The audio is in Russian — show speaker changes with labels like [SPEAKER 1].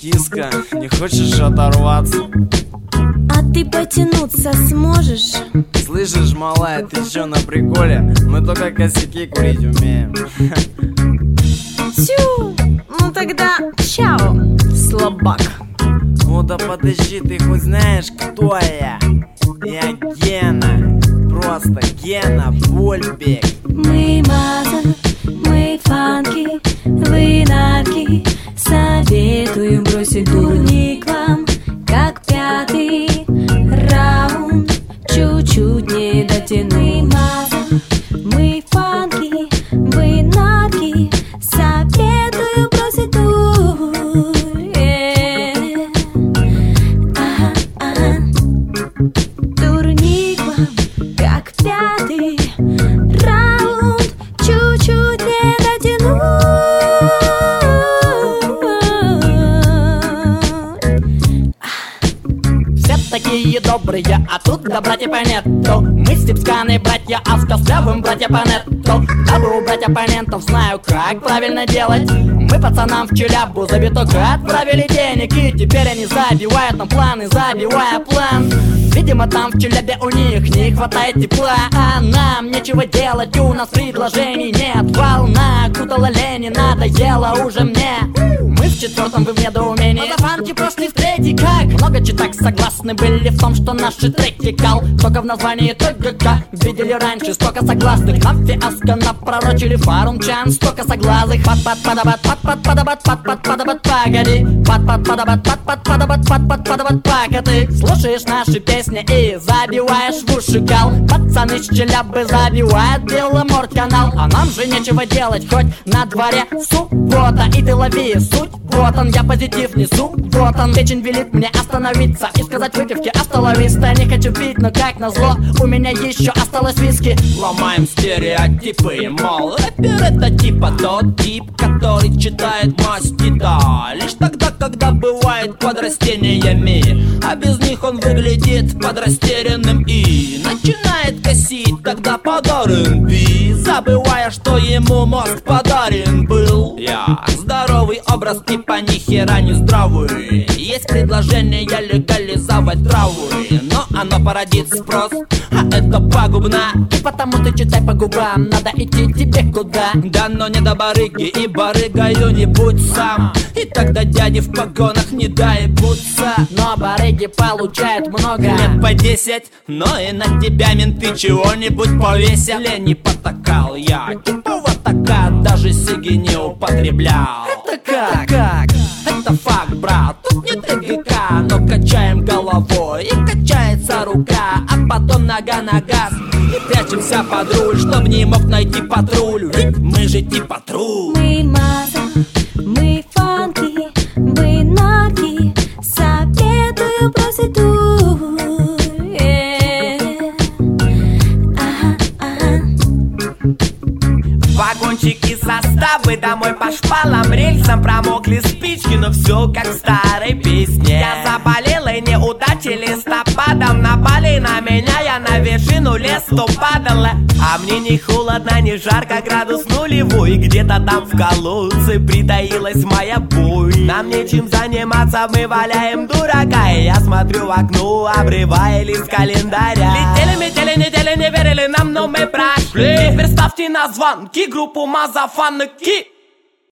[SPEAKER 1] Киска, не хочешь оторваться?
[SPEAKER 2] А ты потянуться сможешь?
[SPEAKER 1] Слышишь, малая, ты чё, на приколе? Мы только косяки курить умеем.
[SPEAKER 2] Тю, ну тогда чао, слабак.
[SPEAKER 1] Ну да подожди, ты хоть знаешь, кто я? Я Гена, просто Гена Вольбек.
[SPEAKER 2] Мы маза, мы фанки, вы нарки. Советую бросить дурник вам, как пятый раунд. Чуть-чуть не дотяну. Маза, мы фанки, вы нарки. Советую бросить дурник. Дурник вам, как пятый раунд. Чуть-чуть не дотяну.
[SPEAKER 3] Такие добрые, а тут добра типа нету. Мы степсканы братья, а с Костлявым братья по нету. Дабы убрать оппонентов, знаю, как правильно делать. Мы пацанам в Челябу за биток отправили денег, и теперь они забивают нам планы, забивая план. Видимо, там в Челябе у них не хватает тепла, а нам нечего делать, у нас предложений нет. Волна окутала лени, надоело уже мне. Мы в четвертом, вы в недоумении. Мазафанки прошли в третий, как много читак согласны были в том, что наши треки кал. Только в названии ТГК видели раньше столько согласных. Нам фиаско напророчили фарумчан, столько согласных. Пат-пат-падабат, пат-пат-падабат, пат-пат-падабат, погоди. Пат-пат-падабат, пат-пат-падабат, пат-пат-падабат, пока ты слушаешь наши песни и забиваешь в уши кал. Пацаны с Челябы забивают Беломор-канал, а нам же нечего делать, хоть на дворе суббота. И ты лови суть, вот он, я позитив несу, вот он. Печень велит мне остановиться и сказать выпивки остоловиста. Не хочу пить, но как назло, у меня еще осталось виски.
[SPEAKER 4] Ломаем стереотипы, мол, рэпер это типа тот тип, который читает масти, да, лишь тогда, когда бывает под растениями, а без них он выглядит подрастерянным и начинает косить тогда под R&B, забывая, что ему мозг подарен был. Я здоровый образ типа нихера не здравый. Есть предложение легализовать травы, но оно породит спрос, а это пагубно.
[SPEAKER 3] И потому ты читай по губам, надо идти тебе куда.
[SPEAKER 4] Да но не до барыги, и барыгою не будь сам, и тогда дяди в погонах не доебутся.
[SPEAKER 3] Но барыги получают много,
[SPEAKER 4] лет по 10, но и на тебя менты чего-нибудь повесят. Не потакал я, типа вот такая, даже сиги не употреблял.
[SPEAKER 3] Это как?
[SPEAKER 4] Это факт, брат, тут нет ТГК, но качаем головой и качается рука, а потом нога на газ и прячемся под руль, чтоб не мог найти патруль, ведь мы же типа тру.
[SPEAKER 2] Мы маза, мы фанки, вы нарки. Советую бросить дурь.
[SPEAKER 5] Вагончики, составы домой по шпалам, рельсам промокли спички, но все как в старой песне. Я заболел и неудачи листопадом напали на меня, я на вершину лесу падала. А мне не холодно, не жарко, градус нулевой. Где-то там в колодце притаилась моя боль. Нам нечем заниматься, мы валяем дурака. И я смотрю в окно, обрывая лист календаря. Летели, метели, недели, не верили нам, но мы прошли. Теперь ставьте на звонки группу Мазафанки.